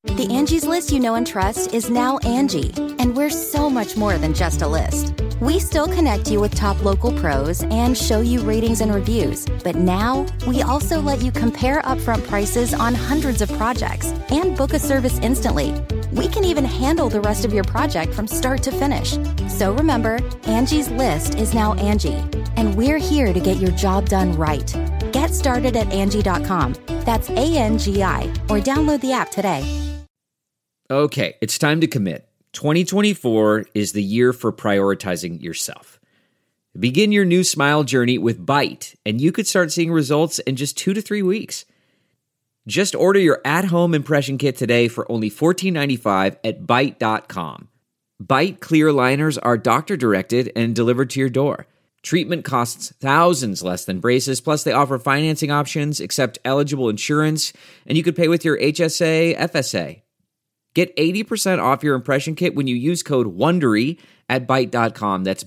The Angie's List you know and trust is now Angie, and we're so much more than just a list. We still connect you with top local pros and show you ratings and reviews, but now we also let you compare upfront prices on hundreds of projects and book a service instantly. We can even handle the rest of your project from start to finish. So remember, Angie's List is now Angie, and we're here to get your job done right. Get started at Angie.com. That's ANGI, or download the app today. Okay, it's time to commit. 2024 is the year for prioritizing yourself. Begin your new smile journey with Byte, and you could start seeing results in just 2 to 3 weeks. Just order your at-home impression kit today for only $14.95 at Byte.com. Byte clear liners are doctor-directed and delivered to your door. Treatment costs thousands less than braces, plus they offer financing options, accept eligible insurance, and you could pay with your HSA, FSA. Get 80% off your impression kit when you use code WONDERY at Byte.com. That's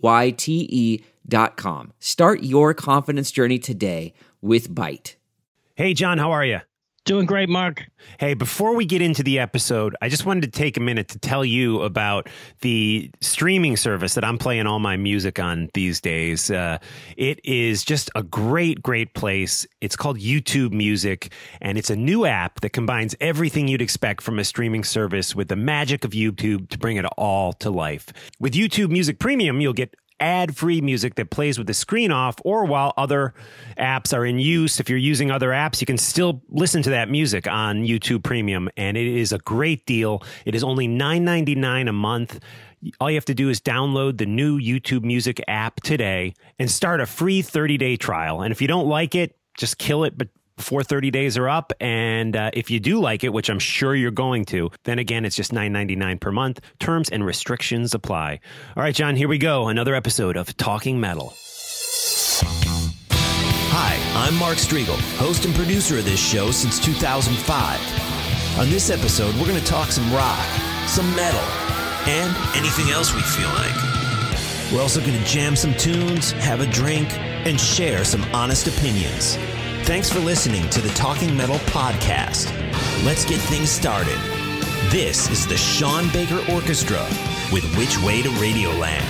BYTE.com. Start your confidence journey today with Byte. Hey, John, how are you? Doing great, Mark. Hey, before we get into the episode, I just wanted to take a minute to tell you about the streaming service that I'm playing all my music on these days. It is just a great, great place. It's called YouTube Music, and it's a new app that combines everything you'd expect from a streaming service with the magic of YouTube to bring it all to life. With YouTube Music Premium, you'll get ad-free music that plays with the screen off or while other apps are in use. If you're using other apps, you can still listen to that music on YouTube Premium, and it is a great deal. It is only $9.99 a month. All you have to do is download the new YouTube Music app today and start a free 30-day trial. And if you don't like it, just kill it, but before 30 days are up. And if you do like it, which I'm sure you're going to, then again, it's just $9.99 per month. Terms and restrictions apply. All right, John, here we go. Another episode of Talking Metal. Hi, I'm Mark Striegel, host and producer of this show since 2005. On this episode, we're going to talk some rock, some metal, and anything else we feel like. We're also going to jam some tunes, have a drink, and share some honest opinions. Thanks for listening to the Talking Metal podcast. Let's get things started. This is the Sean Baker Orchestra with Which Way to Radioland.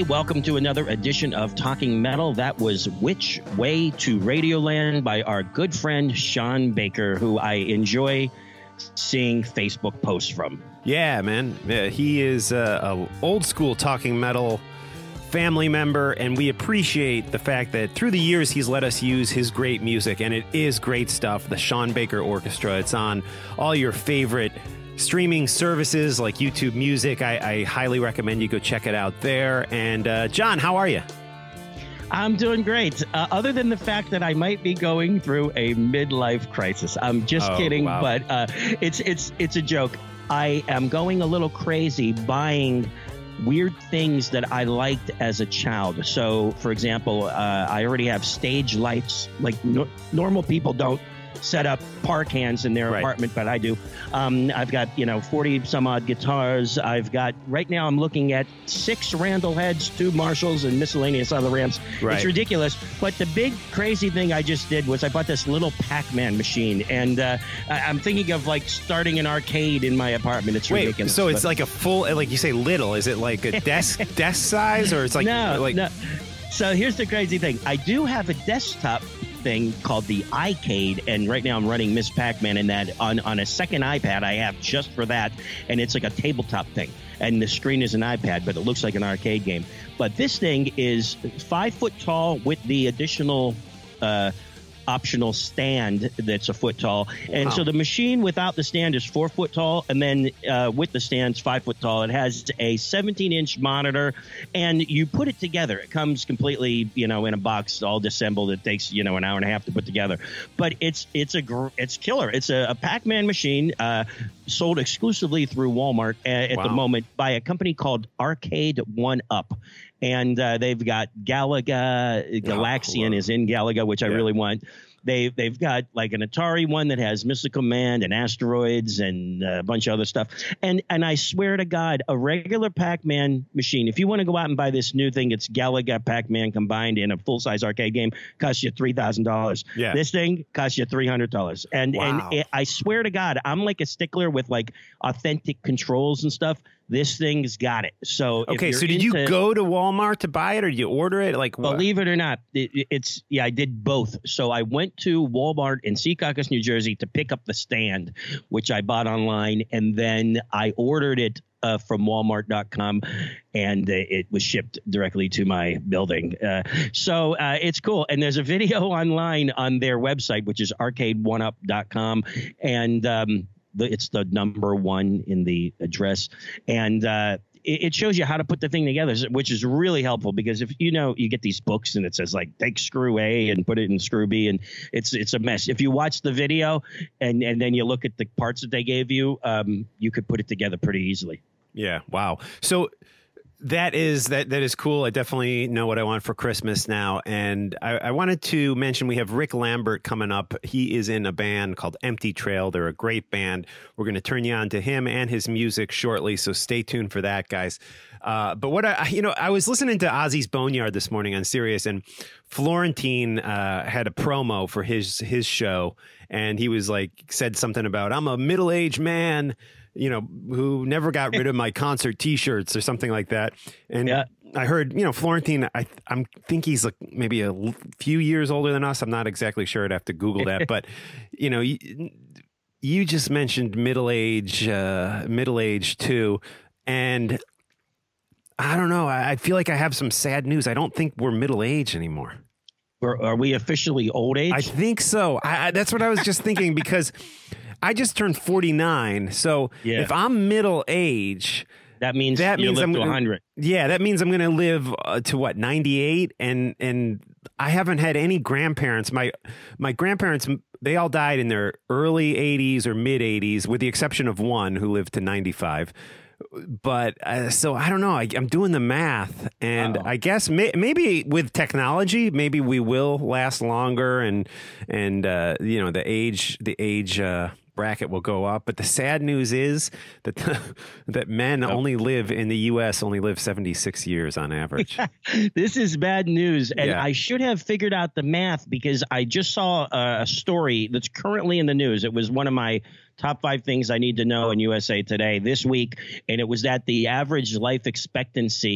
welcome to another edition of Talking Metal. That was Which Way to Radioland by our good friend Sean Baker, who I enjoy seeing Facebook posts from. Yeah, man. Yeah, he is a old school Talking Metal family member, and we appreciate the fact that through the years he's let us use his great music, and it is great stuff. The Sean Baker Orchestra. It's on all your favorite streaming services like YouTube Music. I highly recommend you go check it out there. And John, how are you? I'm doing great. Other than the fact that I might be going through a midlife crisis. I'm just kidding, wow. But it's a joke. I am going a little crazy buying weird things that I liked as a child. So, for example, I already have stage lights. Like normal people don't set up park hands in their apartment, but I do. I've got 40 some odd guitars. I've got right now I'm looking at 6 Randall heads, 2 Marshalls, and miscellaneous other ramps. It's ridiculous. But the big crazy thing I just did was I bought this little Pac-Man machine, and I'm thinking of like starting an arcade in my apartment. It's ridiculous. So it's like a full, like you say, little. Is it like a desk size, or it's like no? So here's the crazy thing. I do have a desktop thing called the iCade, and right now I'm running Miss Pac-Man in that on a second iPad I have just for that, and it's like a tabletop thing, and the screen is an iPad, but it looks like an arcade game. But this thing is 5 foot tall with the additional optional stand that's a foot tall. And so the machine without the stand is 4 foot tall, and then with the stand's 5 foot tall. It has a 17-inch monitor, and you put it together. It comes completely, in a box, all disassembled. It takes, an hour and a half to put together. But it's killer. It's a Pac-Man machine sold exclusively through Walmart at the moment by a company called Arcade One Up. And they've got Galaga. Galaxian is in Galaga, which I really want. They've got like an Atari one that has Missile Command and Asteroids and a bunch of other stuff. And I swear to God, a regular Pac-Man machine, if you want to go out and buy this new thing, it's Galaga Pac-Man combined in a full-size arcade game, costs you $3,000. Yeah. This thing costs you $300. And I swear to God, I'm like a stickler with like authentic controls and stuff. This thing's got it. So did you go to Walmart to buy it, or did you order it? Like, believe it or not, I did both. So I went to Walmart in Secaucus, New Jersey, to pick up the stand, which I bought online, and then I ordered it from Walmart.com, and it was shipped directly to my building. So it's cool. And there's a video online on their website, which is arcade1up.com, and it's the number 1 in the address, and it shows you how to put the thing together, which is really helpful, because if you get these books and it says like take screw A and put it in screw B, and it's a mess. If you watch the video and then you look at the parts that they gave you, you could put it together pretty easily. Yeah. Wow. So that is cool. I definitely know what I want for Christmas now. And I wanted to mention we have Rick Lambert coming up. He is in a band called Empty Trail. They're a great band. We're going to turn you on to him and his music shortly, so stay tuned for that, guys. But what I was listening to Ozzy's Boneyard this morning on Sirius, and Florentine had a promo for his show, and he was like, said something about, I'm a middle-aged man, who never got rid of my concert T-shirts or something like that. And I heard, Florentine, I think he's like maybe a few years older than us. I'm not exactly sure. I'd have to Google that. But, you just mentioned middle age too. And I don't know. I feel like I have some sad news. I don't think we're middle age anymore. Are we officially old age? I think so. That's what I was just thinking, because I just turned 49. So if I'm middle age, that means I'm to 100. Yeah, that means I'm going to live to 98, and I haven't had any grandparents. My grandparents, they all died in their early 80s or mid 80s, with the exception of one who lived to 95. But so I don't know. I'm doing the math, and I guess maybe with technology, maybe we will last longer, and the age bracket will go up. But the sad news is that that men only live in the U.S. only live 76 years on average. This is bad news, and I should have figured out the math, because I just saw a story that's currently in the news. It was one of my top 5 things I need to know in USA Today this week, and it was that the average life expectancy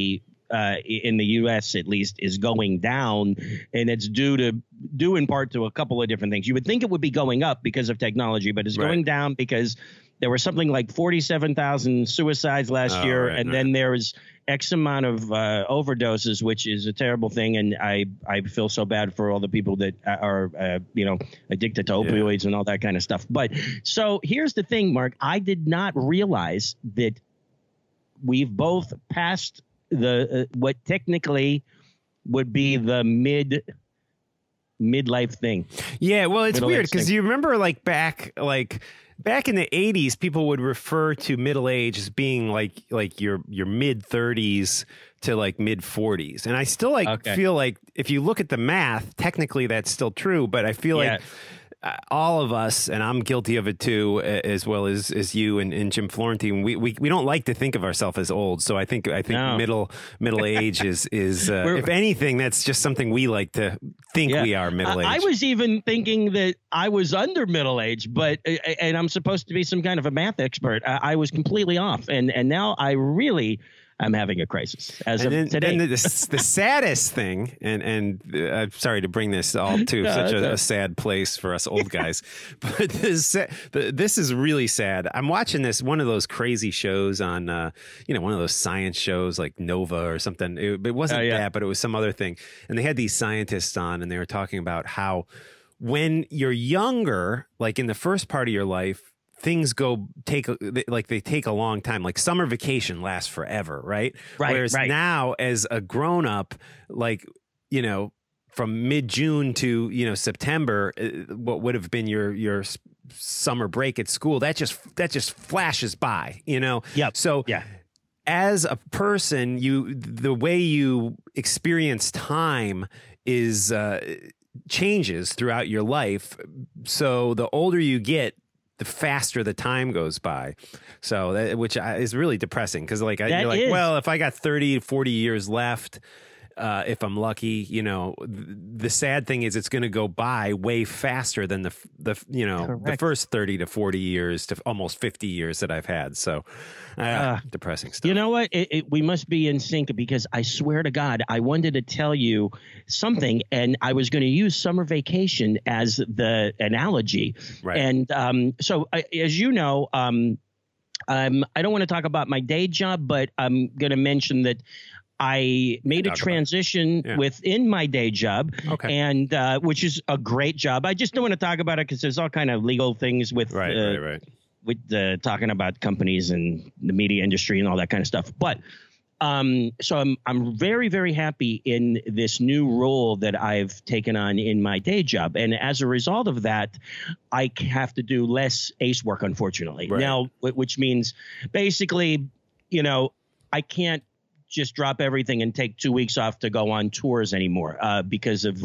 in the U.S. at least is going down, and it's due in part to a couple of different things. You would think it would be going up because of technology, but it's going down because there were something like 47,000 suicides last year, and then there's X amount of overdoses, which is a terrible thing. And I feel so bad for all the people that are, addicted to opioids and all that kind of stuff. But so here's the thing, Mark. I did not realize that we've both passed the what technically would be the midlife thing. Yeah, well, it's weird because you remember back in the 80s, people would refer to middle age as being like your mid 30s to like mid 40s. And I still feel like if you look at the math, technically that's still true. But I feel like all of us, and I'm guilty of it too, as well as you and Jim Florentine, we don't like to think of ourselves as old. So I think middle age is if anything, that's just something we like to think we are middle age. I was even thinking that I was under middle age, and I'm supposed to be some kind of a math expert. I was completely off, and now I'm having a crisis as of today. And the saddest thing, and I'm sorry to bring this all to such a sad place for us old guys, but this is really sad. I'm watching one of those crazy shows on, one of those science shows like Nova or something. It wasn't that, but it was some other thing. And they had these scientists on, and they were talking about how when you're younger, like in the first part of your life, things take a long time. Like summer vacation lasts forever, right? Whereas now, as a grown up, from mid-June to September, what would have been your summer break at school, that just flashes by, Yep. So as a person, the way you experience time is changes throughout your life. So the older you get, the faster the time goes by. So which is really depressing because well, if I got 30 to 40 years left, if I'm lucky, the sad thing is it's going to go by way faster than the first 30 to 40 years to almost 50 years that I've had. So depressing stuff. You know what? We must be in sync because I swear to God, I wanted to tell you something and I was going to use summer vacation as the analogy. Right. And so as you know, I don't want to talk about my day job, but I'm going to mention that I made a transition within my day job, and which is a great job. I just don't want to talk about it because there's all kind of legal things with with talking about companies and the media industry and all that kind of stuff. But so I'm very, very happy in this new role that I've taken on in my day job, and as a result of that, I have to do less ACE work, unfortunately. Now, which means basically, I can't just drop everything and take 2 weeks off to go on tours anymore because of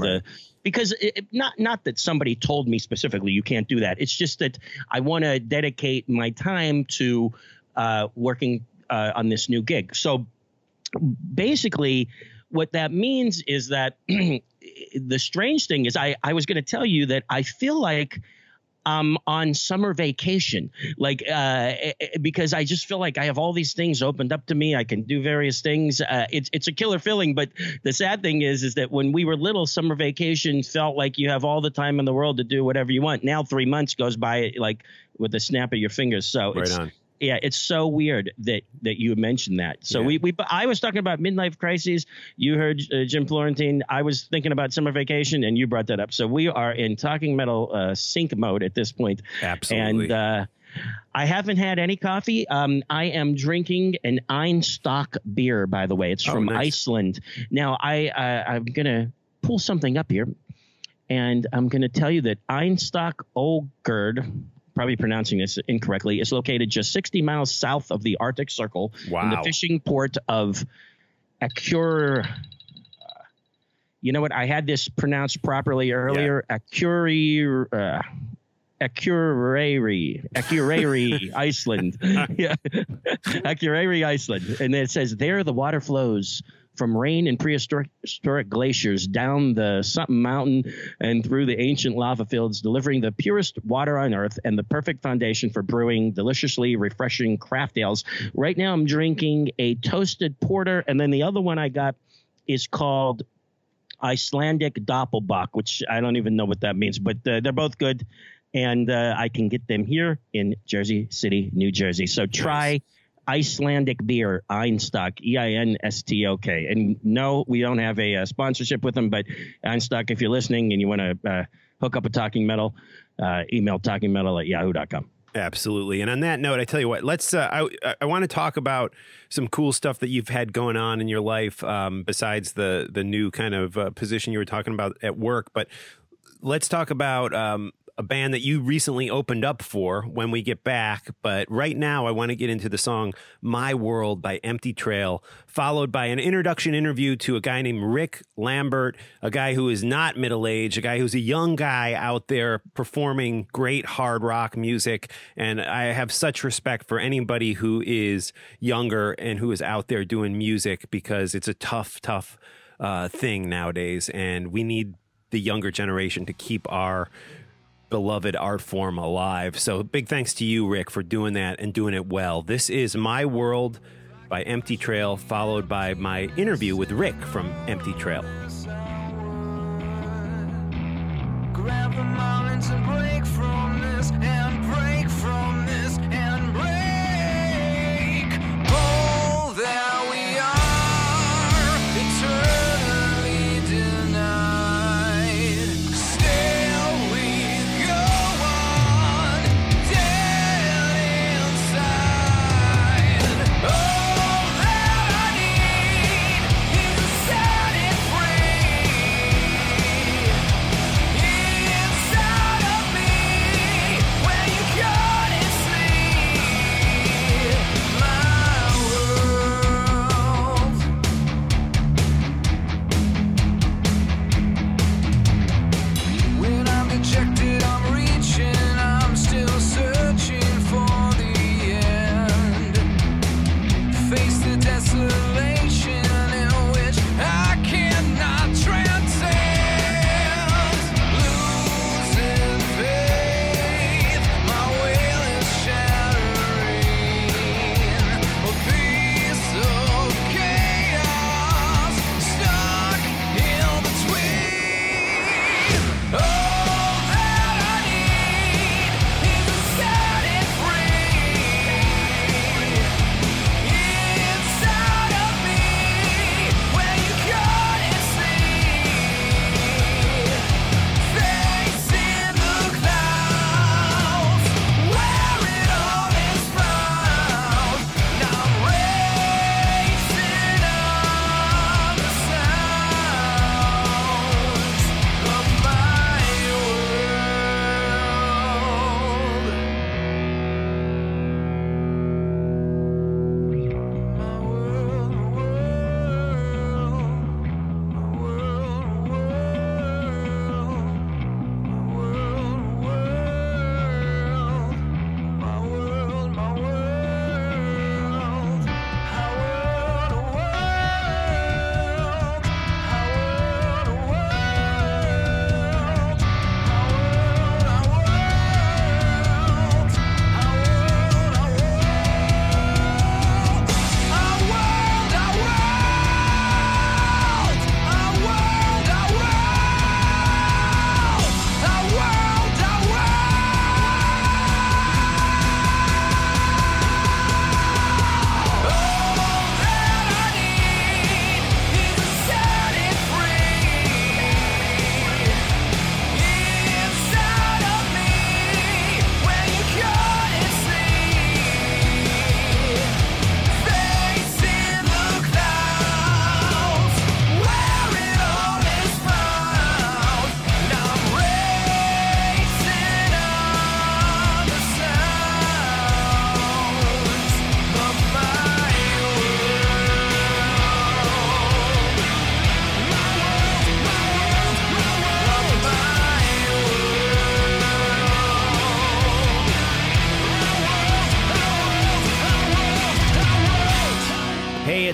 not that somebody told me specifically you can't do that. It's just that I want to dedicate my time to working on this new gig. So basically what that means is that the strange thing is I was going to tell you that I feel like on summer vacation, because I just feel like I have all these things opened up to me. I can do various things. It's a killer feeling. But the sad thing is that when we were little, summer vacation felt like you have all the time in the world to do whatever you want. Now 3 months goes by like with the snap of your fingers. So it's so weird that you mentioned that. So I was talking about midlife crises. You heard Jim Florentine. I was thinking about summer vacation, and you brought that up. So we are in Talking Metal sync mode at this point. Absolutely. And I haven't had any coffee. I am drinking an Einstock beer, by the way. It's from Iceland. Now I'm gonna pull something up here, and I'm gonna tell you that Einstock Ölgerð, probably pronouncing this incorrectly, is located just 60 miles south of the Arctic Circle in the fishing port of Akureyri. You know what? I had this pronounced properly earlier. Akureyri, Iceland. Akureyri, Iceland. And it says, there the water flows from rain and prehistoric glaciers down the something mountain and through the ancient lava fields, delivering the purest water on earth and the perfect foundation for brewing deliciously refreshing craft ales. Right now I'm drinking a toasted porter, and then the other one I got is called Icelandic Doppelbock, which I don't even know what that means, but they're both good, and I can get them here in Jersey City, New Jersey. So try Icelandic beer, Einstock, Einstok. And no, we don't have a sponsorship with them, but Einstock, if you're listening and you want to hook up a Talking Metal, email talkingmetal@yahoo.com. Absolutely. And on that note, I tell you what, let's, I want to talk about some cool stuff that you've had going on in your life, besides the new kind of position you were talking about at work. But let's talk about a band that you recently opened up for when we get back. But right now, I want to get into the song My World by Empty Trail, followed by an introduction interview to a guy named Rick Lambert, a guy who is not middle-aged, a guy who's a young guy out there performing great hard rock music. And I have such respect for anybody who is younger and who is out there doing music, because it's a tough thing nowadays. And we need the younger generation to keep our beloved art form alive. So big thanks to you, Rick, for doing that and doing it well. This is My World by Empty Trail, followed by my interview with Rick from Empty Trail. Grab the moments and break from this, and break from this, and break. Oh, there we are, eternally denied. Still we go on, dead inside. All that I need is to set it free. Inside of me, where you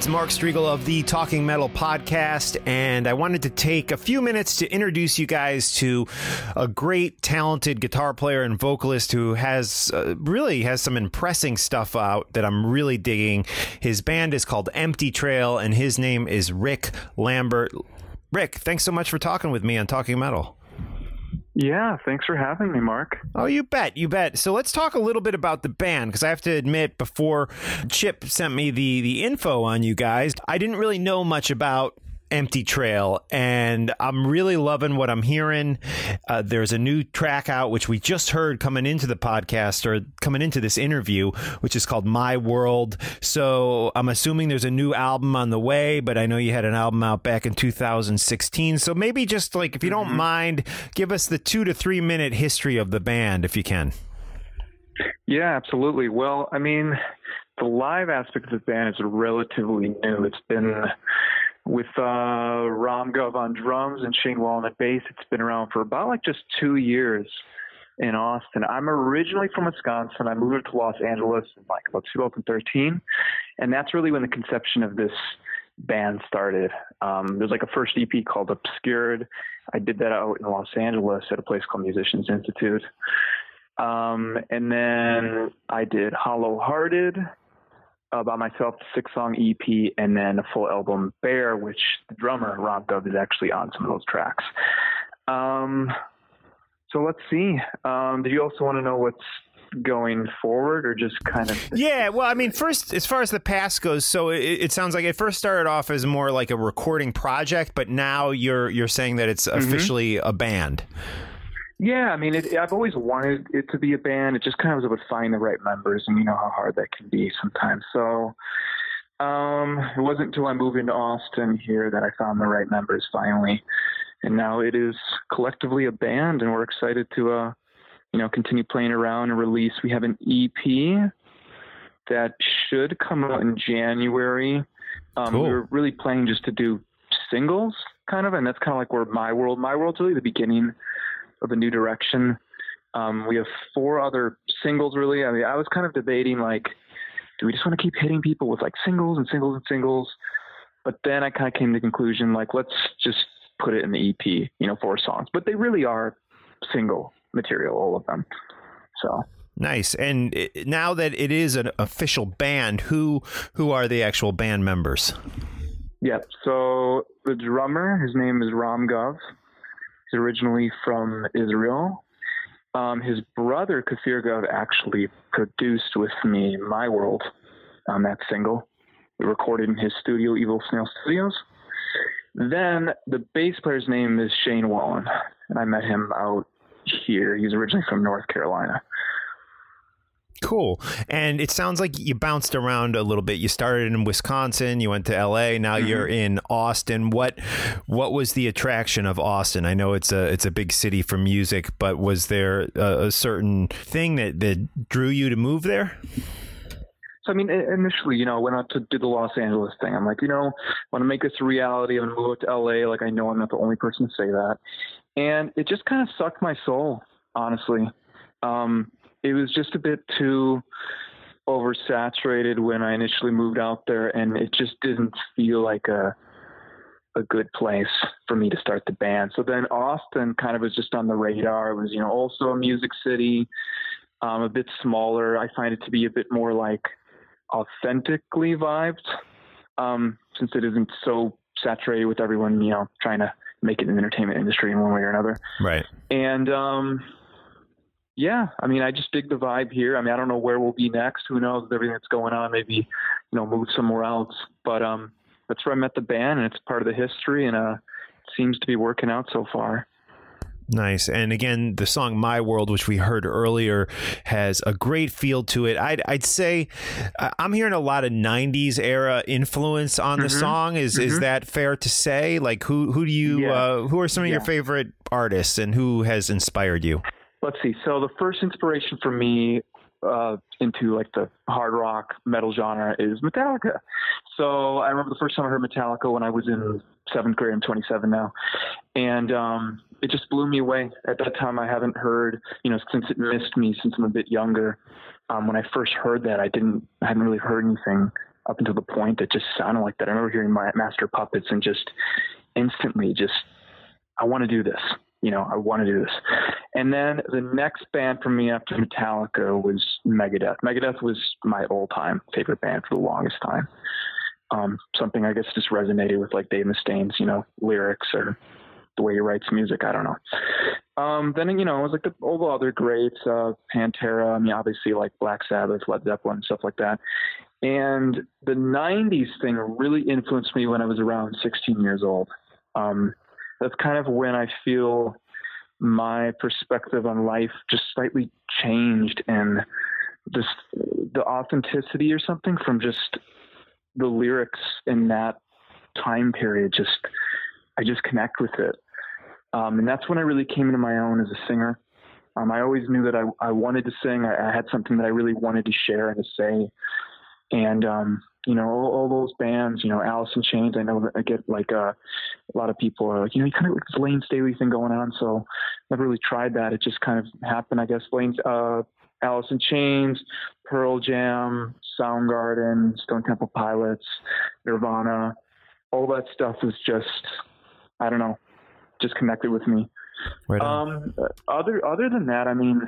It's Mark Striegel of the Talking Metal podcast, and I wanted to take a few minutes to introduce you guys to a great, talented guitar player and vocalist who really has some impressive stuff out that I'm really digging. His band is called Empty Trail, and his name is Rick Lambert. Rick, thanks so much for talking with me on Talking Metal. Yeah, thanks for having me, Mark. Oh, you bet. So let's talk a little bit about the band, because I have to admit, before Chip sent me the info on you guys, I didn't really know much about Empty Trail, and I'm really loving what I'm hearing. There's a new track out, which we just heard coming into the podcast, or coming into this interview, which is called My World. So I'm assuming there's a new album on the way, but I know you had an album out back in 2016. So maybe just like, if you don't mind, give us the 2 to 3 minute history of the band, if you can. Yeah, absolutely. Well, I mean, the live aspect of the band is relatively new. It's been with Ram Gov on drums and Shane Wallen at bass. It's been around for about just 2 years in Austin. I'm originally from Wisconsin. I moved to Los Angeles in 2013, and that's really when the conception of this band started. There's a first EP called Obscured. I did that out in Los Angeles at a place called Musicians Institute. And then I did Hollow Hearted by myself, a 6-song EP, and then a full album, Bear, which the drummer, Ram Gov, is actually on some of those tracks. So let's see. Did you also want to know what's going forward, or just kind of? Yeah, well, I mean, first, as far as the past goes, so it sounds like it first started off as more like a recording project, but now you're saying that it's officially a band. Yeah, I mean, I've always wanted it to be a band. It just kind of was about finding the right members, and you know how hard that can be sometimes. So it wasn't until I moved into Austin here that I found the right members finally. And now it is collectively a band, and we're excited to, continue playing around and release. We have an EP that should come out in January. Cool. We were really planning just to do singles, kind of, and that's kind of like where My World's really the beginning of a new direction. We have 4 other singles, really. I mean, I was kind of debating, do we just want to keep hitting people with singles and singles and singles? But then I kind of came to the conclusion, let's just put it in the EP, 4 songs. But they really are single material, all of them. So nice. And now that it is an official band, who are the actual band members? Yeah. So the drummer, his name is Ram Gov. He's originally from Israel. His brother, Kafir Gov, actually produced with me My World on that single. We recorded in his studio, Evil Snail Studios. Then the bass player's name is Shane Wallen, and I met him out here. He's originally from North Carolina. Cool. And it sounds like you bounced around a little bit. You started in Wisconsin, you went to LA, now you're in Austin. What was the attraction of Austin? I know it's a big city for music, but was there a certain thing that drew you to move there? So, I mean, initially, I went out to do the Los Angeles thing. I'm like, I want to make this a reality. I'm going to move out to LA. I know I'm not the only person to say that. And it just kind of sucked my soul, honestly. It was just a bit too oversaturated when I initially moved out there, and it just didn't feel like a good place for me to start the band. So then Austin kind of was just on the radar. It was, also a music city, a bit smaller. I find it to be a bit more authentically vibed, since it isn't so saturated with everyone, trying to make it in the entertainment industry in one way or another. Right. And, yeah, I mean, I just dig the vibe here. I mean, I don't know where we'll be next. Who knows with everything that's going on? Maybe, move somewhere else. But that's where I met the band, and it's part of the history, and it seems to be working out so far. Nice. And again, the song My World, which we heard earlier, has a great feel to it. I'd say I'm hearing a lot of 90s era influence on the song. Is that fair to say? Who do you who are some of your favorite artists, and who has inspired you? Let's see. So the first inspiration for me into the hard rock metal genre is Metallica. So I remember the first time I heard Metallica when I was in 7th grade. I'm 27 now. And it just blew me away. At that time, I haven't heard, since it missed me since I'm a bit younger. When I first heard that, I hadn't really heard anything up until the point that just sounded like that. I remember hearing my Master Puppets and just instantly I want to do this. I want to do this. And then the next band for me after Metallica was Megadeth. Megadeth was my all-time favorite band for the longest time. Something I guess just resonated with like Dave Mustaine's, lyrics or the way he writes music. I don't know. Then, it was like all the other greats, Pantera. I mean, obviously like Black Sabbath, Led Zeppelin, and stuff like that. And the 90s thing really influenced me when I was around 16 years old. That's kind of when I feel my perspective on life just slightly changed, and just the authenticity or something from just the lyrics in that time period, I just connect with it. And that's when I really came into my own as a singer. I always knew that I wanted to sing. I had something that I really wanted to share and to say. And, all those bands, Alice in Chains, I know that I get like a lot of people are like, you kind of like this Lane Staley thing going on. So never really tried that. It just kind of happened, I guess. Alice in Chains, Pearl Jam, Soundgarden, Stone Temple Pilots, Nirvana, all that stuff was just, I don't know, just connected with me. Right on. Other than that, I mean,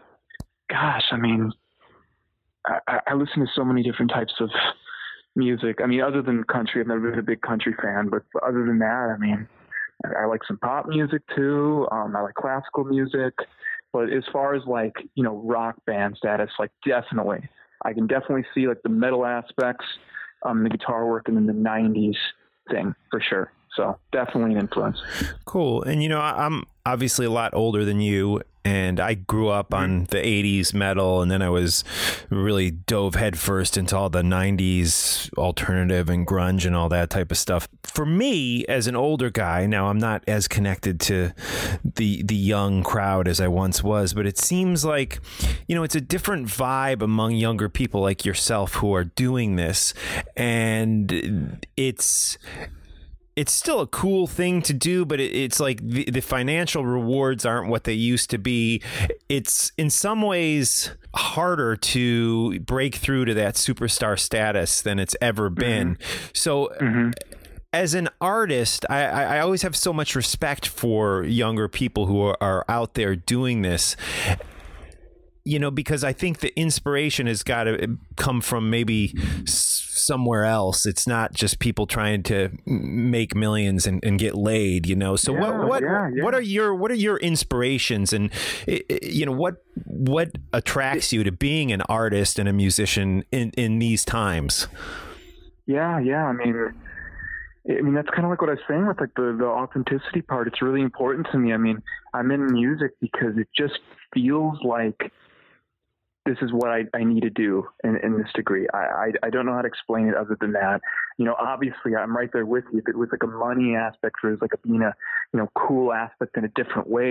I listen to so many different types of music. I mean, other than country, I've never been a big country fan, but other than that, I mean, I like some pop music too. I like classical music, but as far as like, rock band status, like definitely, I can definitely see like the metal aspects, the guitar work, and then the 90s thing for sure. So definitely an influence. Cool. And, I'm obviously a lot older than you, and I grew up on the 80s metal, and then I was really dove headfirst into all the 90s alternative and grunge and all that type of stuff. For me, as an older guy, now I'm not as connected to the young crowd as I once was, but it seems like, it's a different vibe among younger people like yourself who are doing this, and it's still a cool thing to do, but it's like the financial rewards aren't what they used to be. It's in some ways harder to break through to that superstar status than it's ever been. Mm-hmm. So as an artist, I always have so much respect for younger people who are out there doing this. Because I think the inspiration has got to come from maybe somewhere else. It's not just people trying to make millions and get laid, So what are your inspirations, and what attracts you to being an artist and a musician in these times? Yeah. I mean, that's kind of like what I was saying with like the authenticity part. It's really important to me. I mean, I'm in music because it just feels like this is what I need to do in this degree. I don't know how to explain it other than that. Obviously I'm right there with you. If it was like a money aspect or it's like being a, cool aspect in a different way,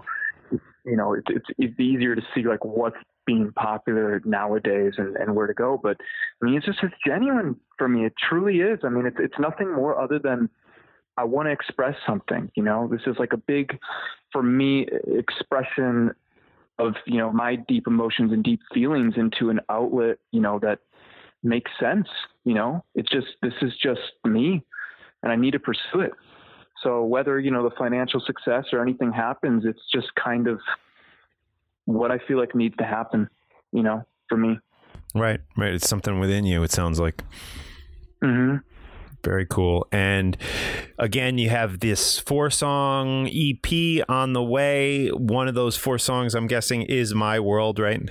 it's easier to see like what's being popular nowadays and where to go. But I mean, it's genuine for me. It truly is. I mean, it's nothing more other than I want to express something, this is like a big, for me, expression of, my deep emotions and deep feelings into an outlet, that makes sense. This is just me, and I need to pursue it. So whether, the financial success or anything happens, it's just kind of what I feel like needs to happen, for me. Right. It's something within you, it sounds like. Mm-hmm. Very cool. And again, you have this 4-song EP on the way. One of those 4 songs, I'm guessing, is My World, right?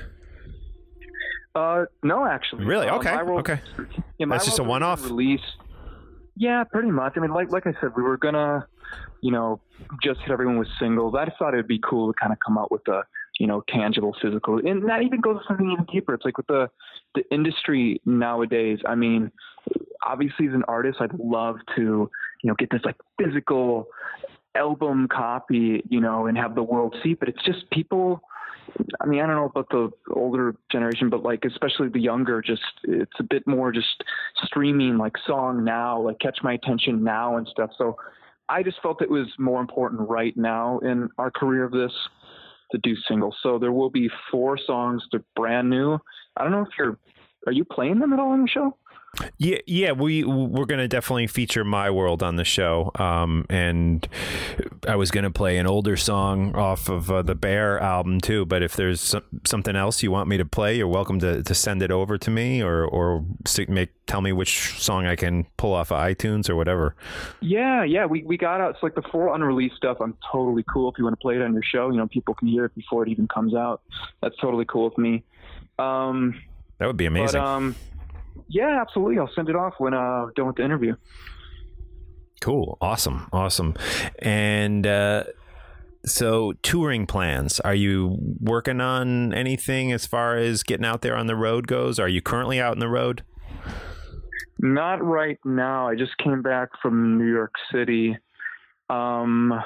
No, actually. Really? Okay. Okay. Yeah, that's just a one-off release. Yeah, pretty much. I mean, like I said, we were gonna, just hit everyone with singles. I just thought it would be cool to kind of come out with a, tangible, physical, and that even goes to something even deeper. It's like with the industry nowadays. I mean, obviously as an artist, I'd love to, get this like physical album copy, and have the world see, but it's just people, I mean, I don't know about the older generation, but like, especially the younger, it's a bit more just streaming, like song now, like catch my attention now and stuff. So I just felt it was more important right now in our career of this to do singles. So there will be 4 songs. They're brand new. I don't know if are you playing them at all on the show? Yeah, we're going to definitely feature My World on the show. And I was going to play an older song off of the Bear album too. But if there's something else you want me to play, you're welcome to send it over to me or tell me which song I can pull off of iTunes or whatever. Yeah. We got out. It's like the full unreleased stuff. I'm totally cool if you want to play it on your show. People can hear it before it even comes out. That's totally cool with me. That would be amazing. But, yeah, absolutely. I'll send it off when I'm done with the interview. Cool. Awesome. And so touring plans, are you working on anything as far as getting out there on the road goes? Are you currently out on the road? Not right now. I just came back from New York City. I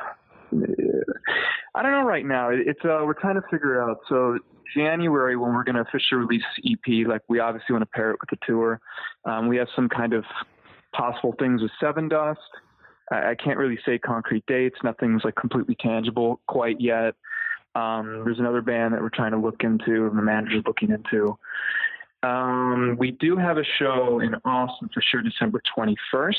don't know right now. It's we're trying to figure it out. So January, when we're going to officially release EP, like we obviously want to pair it with the tour. We have some kind of possible things with Sevendust. I can't really say concrete dates. Nothing's like completely tangible quite yet. There's another band that we're trying to look into and the manager's looking into. We do have a show in Austin for sure, December 21st.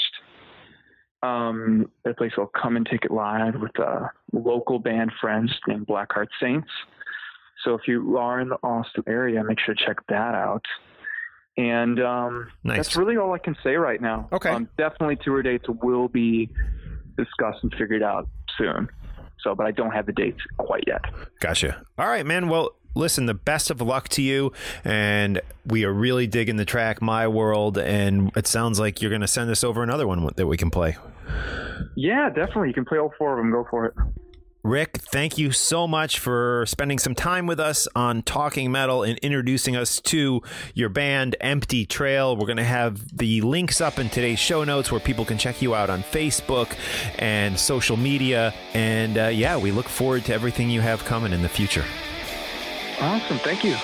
That place will come and take it live with local band friends named Blackheart Saints. So if you are in the Austin area, make sure to check that out. And nice. That's really all I can say right now. Okay. Definitely tour dates will be discussed and figured out soon. So, but I don't have the dates quite yet. Gotcha. All right, man. Well, listen, the best of luck to you. And we are really digging the track, My World. And it sounds like you're going to send us over another one that we can play. Yeah, definitely. You can play all four of them. Go for it. Rick, thank you so much for spending some time with us on Talking Metal and introducing us to your band, Empty Trail. We're going to have the links up in today's show notes where people can check you out on Facebook and social media. And yeah, we look forward to everything you have coming in the future. Awesome. Thank you.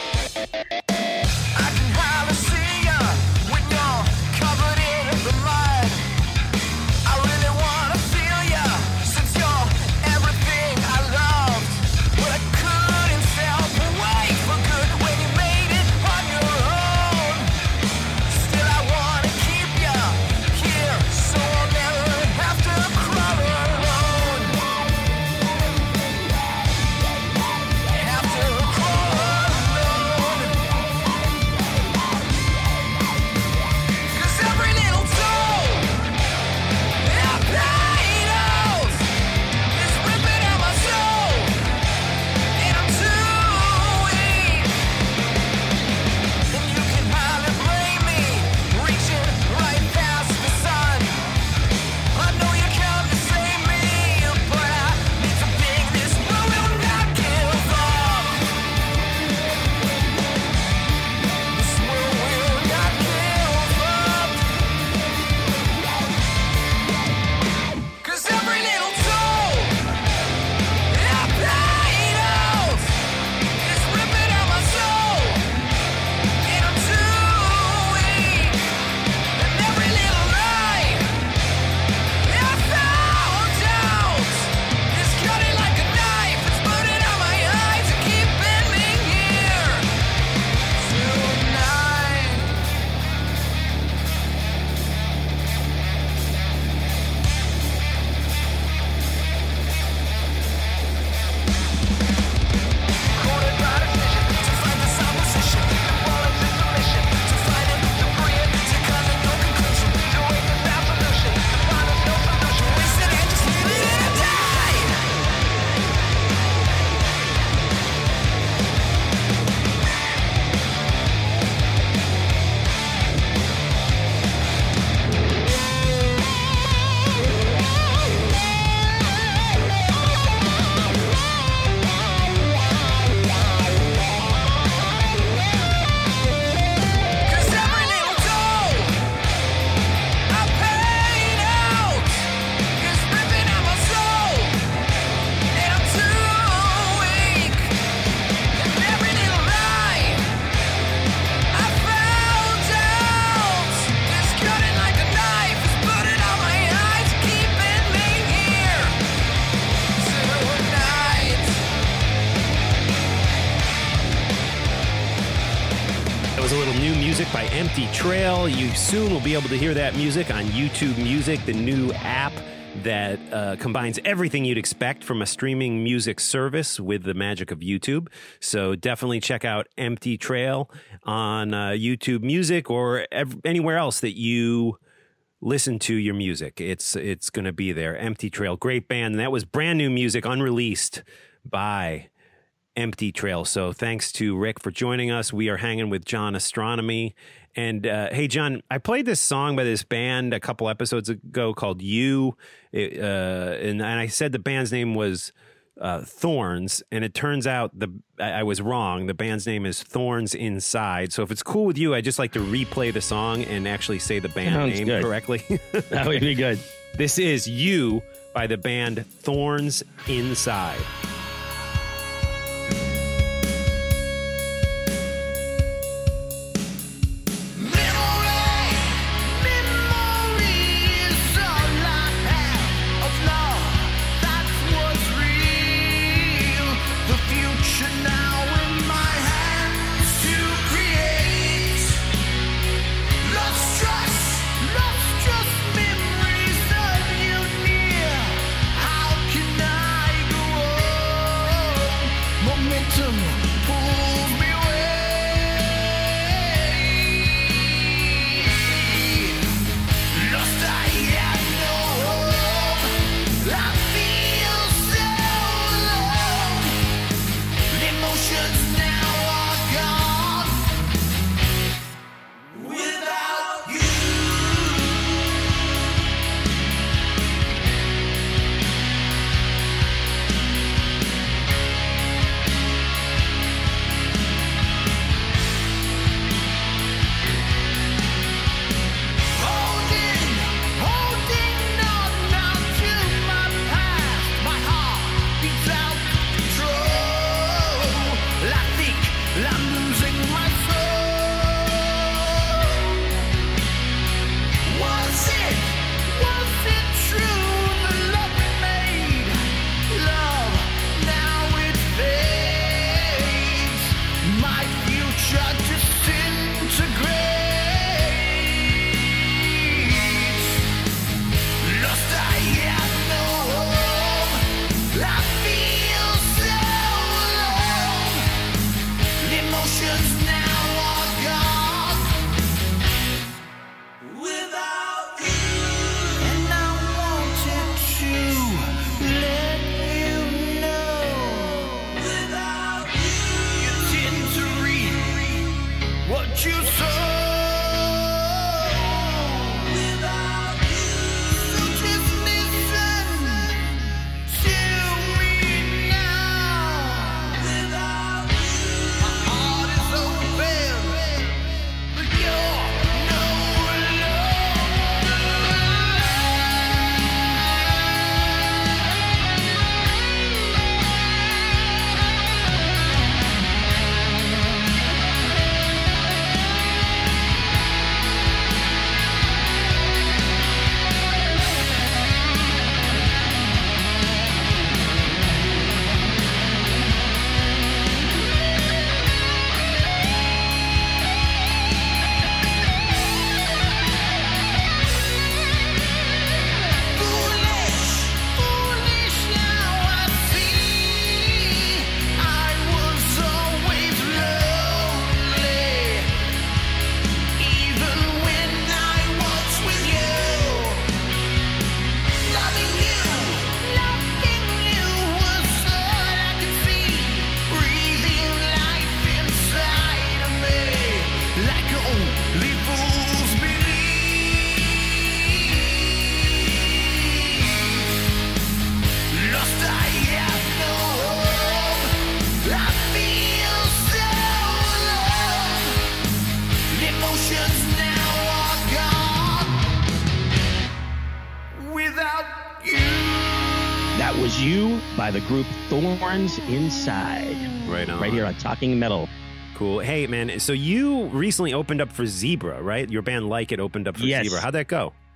Have to crawl alone. was a little new music by Empty Trail. You soon will be able to hear that music on YouTube Music, the new app that combines everything you'd expect from a streaming music service with the magic of YouTube. So definitely check out Empty Trail on YouTube Music or anywhere else that you listen to your music. It's going to be there. Empty Trail, great band. And that was brand new music, unreleased by Empty Trail. So thanks to Rick for joining us. We are hanging with John Astronomy. And hey, John, I played this song by this band a couple episodes ago called You. And I said the band's name was Thorns. And it turns out I was wrong. The band's name is Thorns Inside. So if it's cool with you, I'd just like to replay the song and actually say the band name correctly. That would be good. This is You by the band Thorns Inside. Was You by the group Thorns Inside. Right on. Right here on Talking Metal. Cool. Hey, man, so you recently opened up for Zebra, right? Your band Like It opened up for Zebra. How'd that go?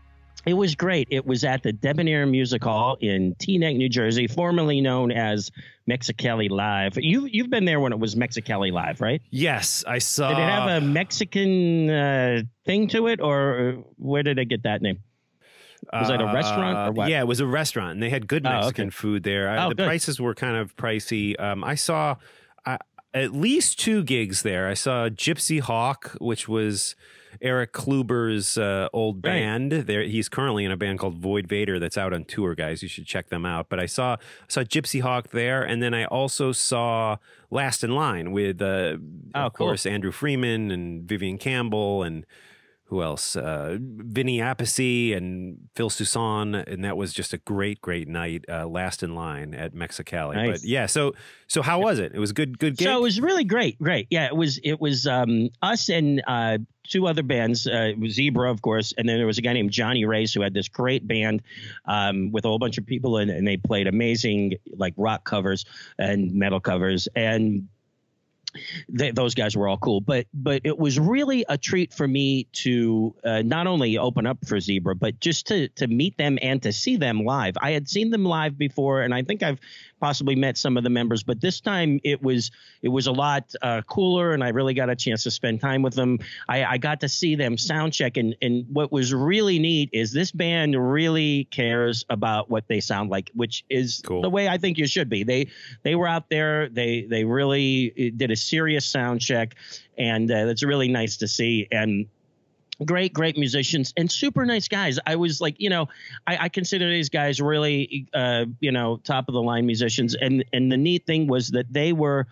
It was great. It was at the Debonair Music Hall in Teaneck, New Jersey, formerly known as Mexicali Live. You've been there when it was Mexicali Live, right? Yes, I saw. Did it have a Mexican thing to it, or where did it get that name? Was it a restaurant or what? Yeah, it was a restaurant, and they had good Mexican food there. The prices were kind of pricey. I saw at least 2 gigs there. I saw Gypsy Hawk, which was Eric Kluber's old band. There, he's currently in a band called Void Vader that's out on tour, guys. You should check them out. But I saw Gypsy Hawk there, and then I also saw Last in Line with, of course, Andrew Freeman and Vivian Campbell and who else? Vinny Appice and Phil Soussan, and that was just a great night. Last in Line at Mexicali. Nice. But yeah, so how was it? It was good gig. So it was really great. Yeah, it was us and 2 other bands. It was Zebra, of course, and then there was a guy named Johnny Race who had this great band with a whole bunch of people, and they played amazing like rock covers and metal covers, and those guys were all cool, but it was really a treat for me to not only open up for Zebra, but just to meet them and to see them live. I had seen them live before, and I think I've possibly met some of the members, but this time it was a lot cooler, and I really got a chance to spend time with them. I got to see them sound check, and what was really neat is this band really cares about what they sound like, which is the way I think you should be. They were out there, they really did a serious sound check, and that's really nice to see. And great musicians and super nice guys. I was like, I consider these guys really, top of the line musicians. And the neat thing was that they were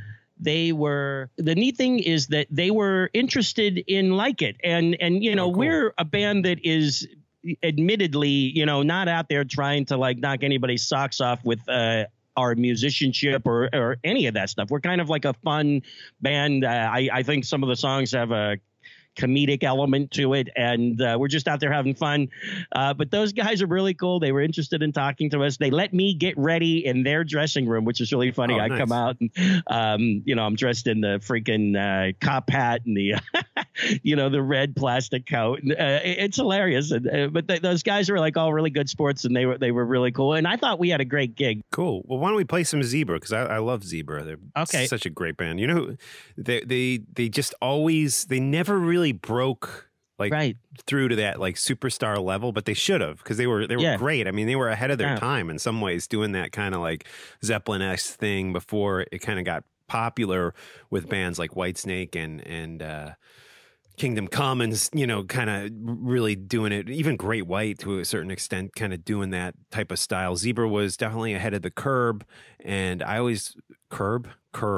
interested in Like It. And cool. We're a band that is admittedly, not out there trying to like knock anybody's socks off with, our musicianship or any of that stuff. We're kind of like a fun band. I think some of the songs have a comedic element to it, and we're just out there having fun. But those guys are really cool. They were interested in talking to us. They let me get ready in their dressing room, which is really funny. I come out and, I'm dressed in the freaking cop hat and the, the red plastic coat. It's hilarious. But those guys are like all really good sports, and they were really cool. And I thought we had a great gig. Cool. Well, why don't we play some Zebra? Because I love Zebra. They're such a great band. They just always, they never really broke through to that like superstar level, but they should have, because they were great. I mean, they were ahead of their time in some ways, doing that kind of like Zeppelin-esque thing before it kind of got popular with bands like Whitesnake and Kingdom Come, and kind of really doing it. Even Great White to a certain extent, kind of doing that type of style. Zebra was definitely ahead of the curve, and I always curve.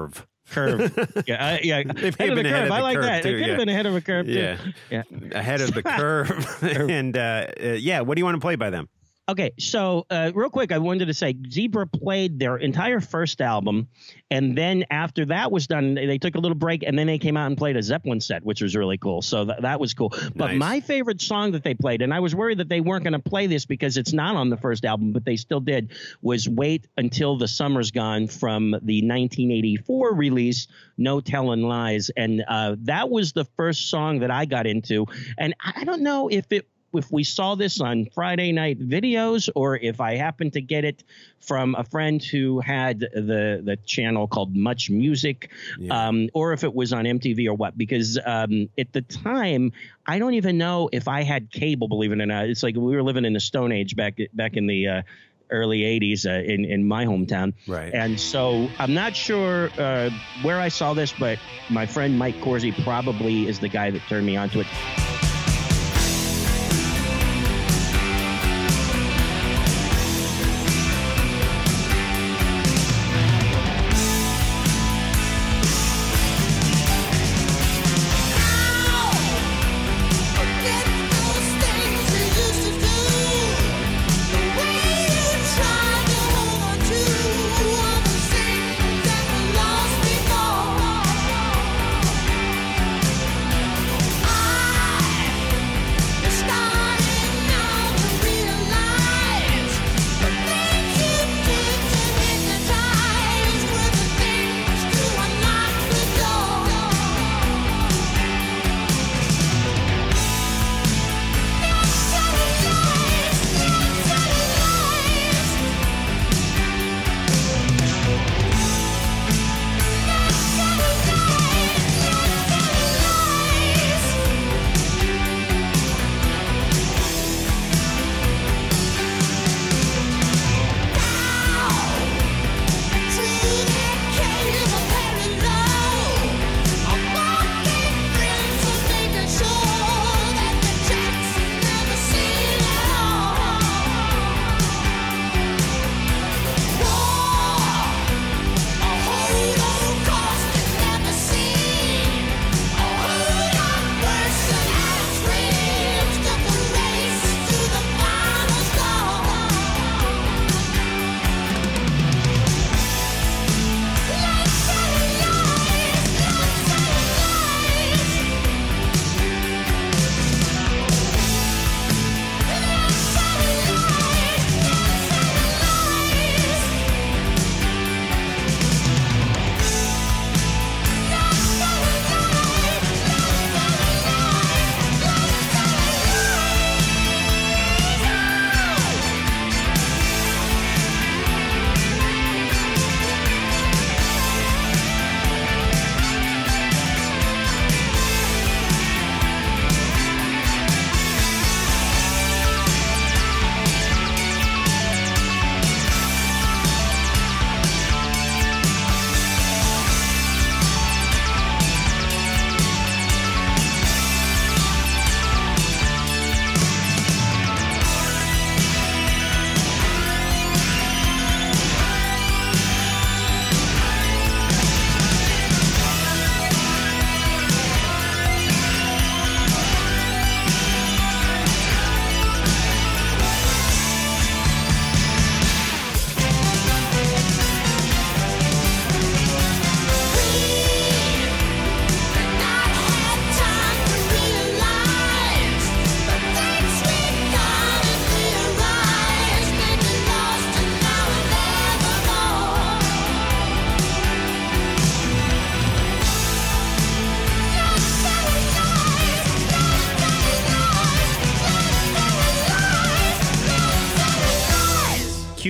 Yeah. They've been ahead of the I like curve that. too, They could have been ahead of a curve too. Yeah. Ahead of the curve. And what do you want to play by them? Okay, so real quick, I wanted to say Zebra played their entire first album, and then after that was done, they took a little break, and then they came out and played a Zeppelin set, which was really cool. So that was cool. But my favorite song that they played, and I was worried that they weren't going to play this because it's not on the first album, but they still did, was Wait Until the Summer's Gone from the 1984 release, No Tellin' Lies. And that was the first song that I got into. And I don't know if we saw this on Friday night videos, or if I happened to get it from a friend who had the channel called Much Music, or if it was on MTV or what, because at the time, I don't even know if I had cable, believe it or not. It's like we were living in the Stone Age back in the early 80s in my hometown. Right. And so I'm not sure where I saw this, but my friend Mike Corsi probably is the guy that turned me onto it.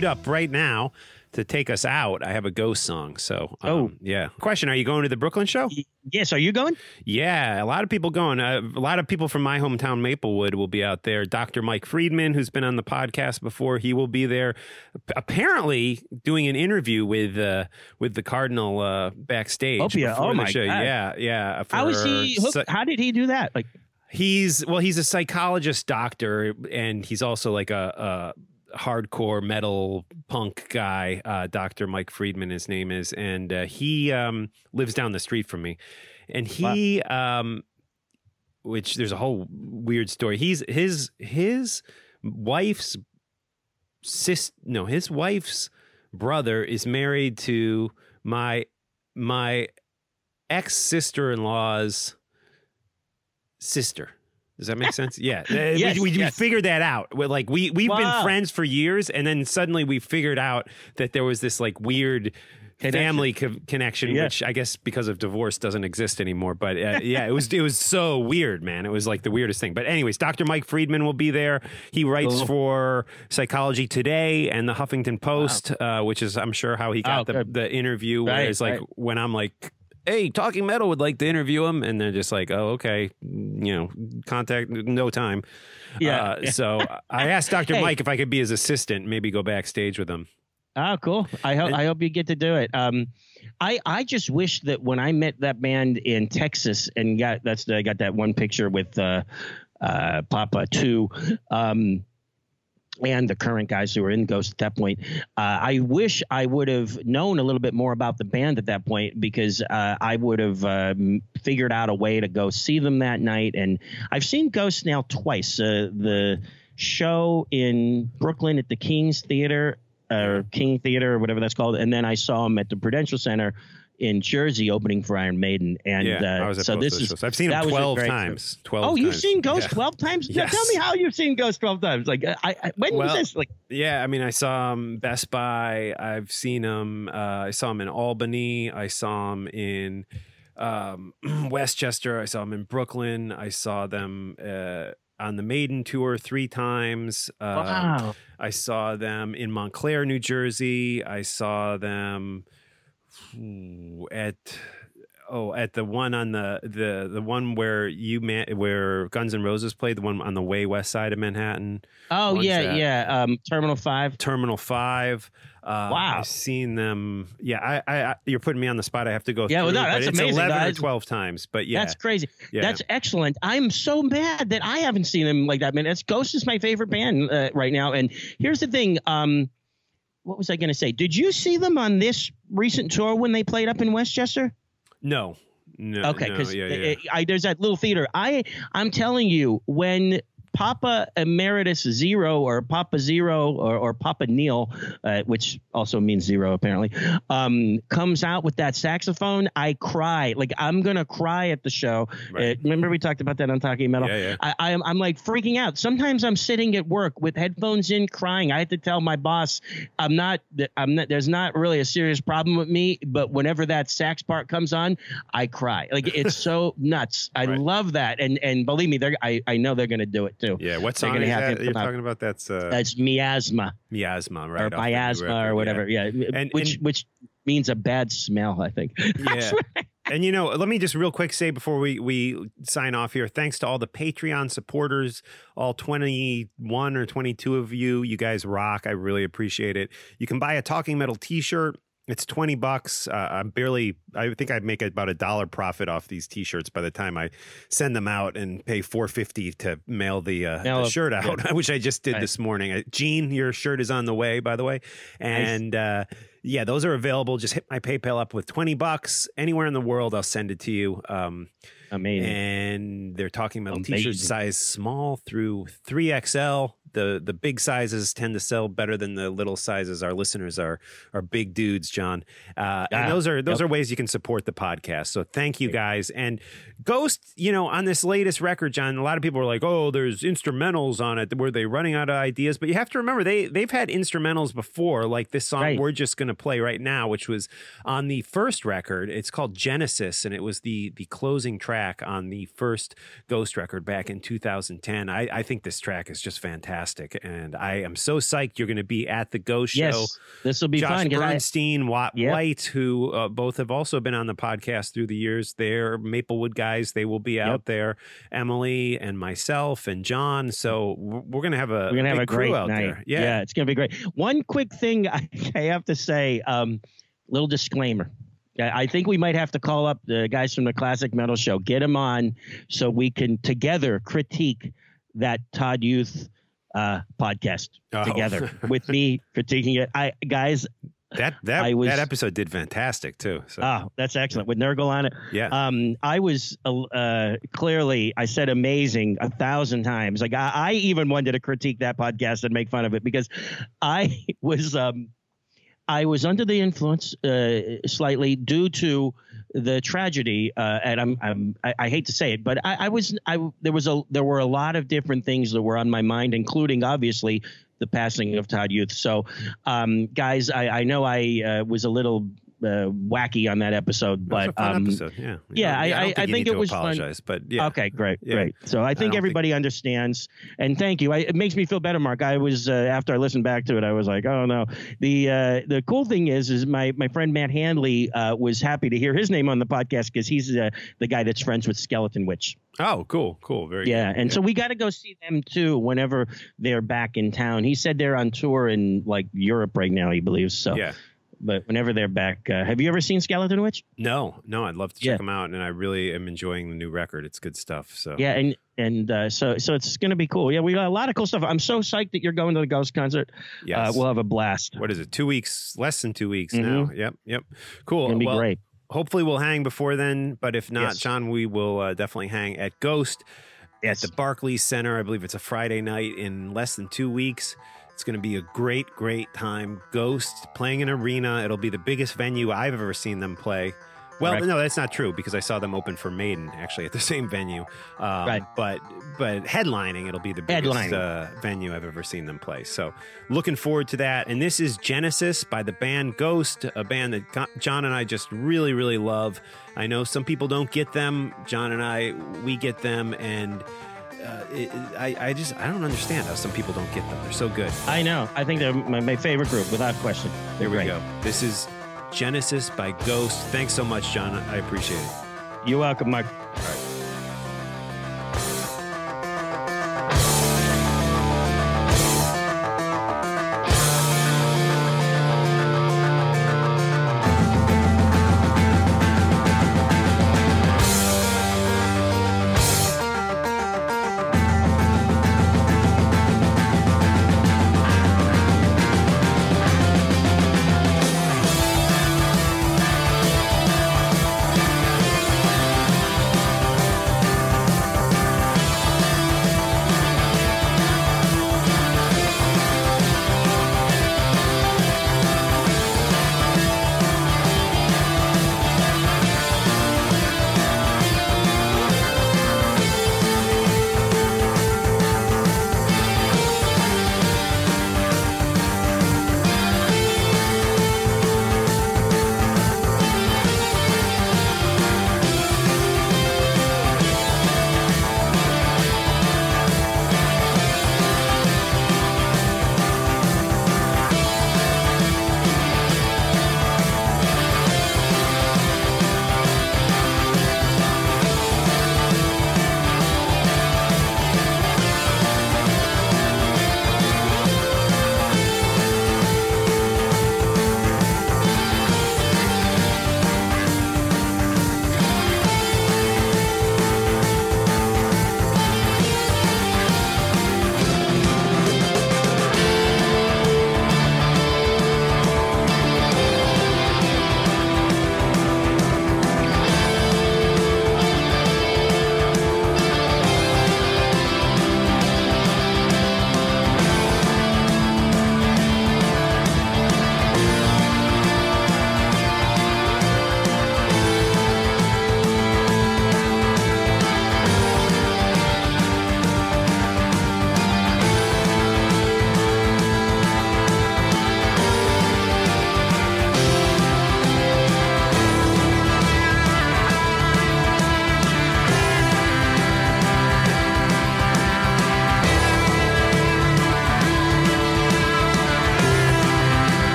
queued up right now to take us out. I have a Ghost song. So, yeah. Question, are you going to the Brooklyn show? Yes. Are you going? Yeah, a lot of people going. A lot of people from my hometown, Maplewood, will be out there. Dr. Mike Friedman, who's been on the podcast before, he will be there. Apparently, doing an interview with the Cardinal backstage. Oh my show. God. Yeah. How is he hooked? How did he do that? Like, he's a psychologist doctor, and he's also like a hardcore metal punk guy. Dr. Mike Friedman, his name is, and he lives down the street from me. And he, which there's a whole weird story. His wife's his wife's brother is married to my ex-sister-in-law's sister. Does that make sense? Yeah. Yes, we yes. figured that out. We've been friends for years, and then suddenly we figured out that there was this like weird family connection, which I guess because of divorce doesn't exist anymore. But yeah, it was so weird, man. It was like the weirdest thing. But anyways, Dr. Mike Friedman will be there. He writes for Psychology Today and the Huffington Post, which is, I'm sure, how he got the interview. Whereas when I'm like, hey, Talking Metal would like to interview him, and they're just like, oh, okay, contact, no time. So I asked Dr. Mike if I could be his assistant, maybe go backstage with him. Oh, cool. I hope you get to do it. I just wish that when I met that band in Texas and I got that one picture with Papa 2, and the current guys who were in Ghost at that point. I wish I would have known a little bit more about the band at that point, because I would have figured out a way to go see them that night. And I've seen Ghost now twice. The show in Brooklyn at the King's Theater, or King Theater, or whatever that's called. And then I saw them at the Prudential Center in Jersey opening for Iron Maiden. And I was at both those shows. I've seen him 12 times. 12 Oh, you've times. seen Ghost 12 times? Yes. Tell me how you've seen Ghost 12 times. Like, when was this? Like, yeah, I mean, I saw him Best Buy. I've seen him. I saw him in Albany. I saw him in Westchester. I saw him in Brooklyn. I saw them on the Maiden tour 3 times. Wow. I saw them in Montclair, New Jersey. I saw them at the one on the one where Guns N' Roses played, the one on the way west side of Manhattan. Oh, yeah. Terminal 5. Wow. I've seen them. Yeah, I you're putting me on the spot. I have to go through. Well, no, that's it's amazing. 11 or 12 times, but yeah. That's crazy. Yeah. That's excellent. I'm so mad that I haven't seen them like that, man. Ghost is my favorite band right now. And here's the thing. What was I going to say? Did you see them on this recent tour when they played up in Westchester? No. Okay, because there's that little theater. I'm telling you, when Papa Emeritus Zero, or Papa Zero, or Papa Neil, which also means zero apparently, comes out with that saxophone, I cry. Like, I'm gonna cry at the show. Right. Remember we talked about that on Talking Metal? Yeah. I'm like freaking out. Sometimes I'm sitting at work with headphones in, crying. I had to tell my boss I'm not. There's not really a serious problem with me, but whenever that sax part comes on, I cry. Like, it's so nuts. I love that, and believe me, I know they're gonna do it too. Yeah, what song is that you're talking about? That's Miasma. Miasma, right? Or Miasma, or whatever. Yeah, which means a bad smell, I think. Yeah. And, let me just real quick say before we sign off here, thanks to all the Patreon supporters, all 21 or 22 of you. You guys rock. I really appreciate it. You can buy a Talking Metal t-shirt. It's $20. I think I'd make about $1 profit off these t-shirts by the time I send them out, and pay $4.50 to mail the shirt out, which I just did this morning. Gene, your shirt is on the way, by the way. And yeah, those are available. Just hit my PayPal up with $20 anywhere in the world. I'll send it to you. Amazing. And they're Talking Metal t-shirt size small through 3XL. The big sizes tend to sell better than the little sizes. Our listeners are big dudes, John. And those are ways you can support the podcast. So thank you guys. And Ghost, on this latest record, John, a lot of people are like, oh, there's instrumentals on it. Were they running out of ideas? But you have to remember, they've had instrumentals before, like this song we're just going to play right now, which was on the first record. It's called Genesis, and it was the closing track on the first Ghost record back in 2010. I think this track is just fantastic. fantastic. And I am so psyched you're going to be at the Ghost Show. Yes, this will be Josh fun. Bernstein, Watt Yep. White, who both have also been on the podcast through the years. They're Maplewood guys. They will be out there. Emily and myself and John. So we're going to have a big crew great out night. there. Yeah, it's going to be great. One quick thing I have to say, little disclaimer. I think we might have to call up the guys from the Classic Metal Show, get them on so we can together critique that Todd Youth podcast together with me critiquing it. That episode did fantastic too. So. Oh, that's excellent with Nurgle on it. Yeah. I was clearly, I said amazing 1,000 times. Like I even wanted to critique that podcast and make fun of it because I was under the influence slightly due to the tragedy, and I hate to say it, but there were a lot of different things that were on my mind, including obviously the passing of Todd Youth. So, guys, I know I was a little wacky on that episode, but it was a fun episode. Yeah. I think it was apologize, fun. But yeah. Okay, great. So I think everybody understands, and thank you. It makes me feel better, Mark. I was after I listened back to it, I was like, oh no. The cool thing is my friend Matt Handley was happy to hear his name on the podcast because he's the guy that's friends with Skeleton Witch. Oh, cool, very good. And so we got to go see them too whenever they're back in town. He said they're on tour in like Europe right now, he believes. So yeah. But whenever they're back, have you ever seen Skeleton Witch? No, I'd love to check them out, and I really am enjoying the new record. It's good stuff. So yeah, so it's going to be cool. Yeah, we got a lot of cool stuff. I'm so psyched that you're going to the Ghost concert. Yes, we'll have a blast. What is it? 2 weeks? Less than 2 weeks now. Yep. Cool. It's going to be great. Hopefully we'll hang before then, but if not, John, we will definitely hang at Ghost at the Barclays Center. I believe it's a Friday night in less than 2 weeks. It's going to be a great time. Ghost playing an arena. It'll be the biggest venue I've ever seen them play. Well, no, that's not true because I saw them open for Maiden actually at the same venue. But headlining, it'll be the biggest venue I've ever seen them play. So looking forward to that. And this is Genesis by the band Ghost, a band that John and I just really, really love. I know some people don't get them. John and we get them, and I don't understand how some people don't get them. They're so good. I know. I think they're my favorite group, without question. There we go. This is Genesis by Ghost. Thanks so much, John. I appreciate it. You're welcome, Mark. All right.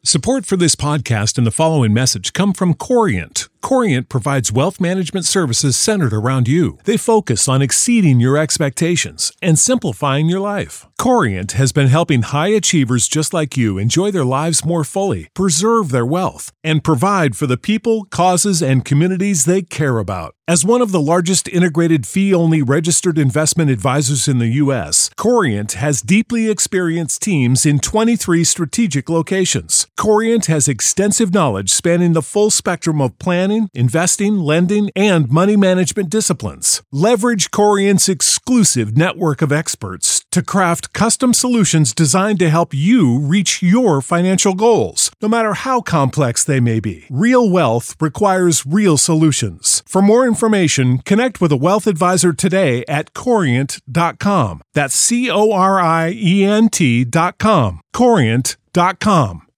Support for this podcast and the following message come from Corient. Corient provides wealth management services centered around you. They focus on exceeding your expectations and simplifying your life. Corient has been helping high achievers just like you enjoy their lives more fully, preserve their wealth, and provide for the people, causes, and communities they care about. As one of the largest integrated fee-only registered investment advisors in the U.S., Corient has deeply experienced teams in 23 strategic locations. Corient has extensive knowledge spanning the full spectrum of planning, investing, lending, and money management disciplines. Leverage Corient's exclusive network of experts to craft custom solutions designed to help you reach your financial goals, no matter how complex they may be. Real wealth requires real solutions. For more information, connect with a wealth advisor today at Corient.com. That's Corient.com. Corient.com.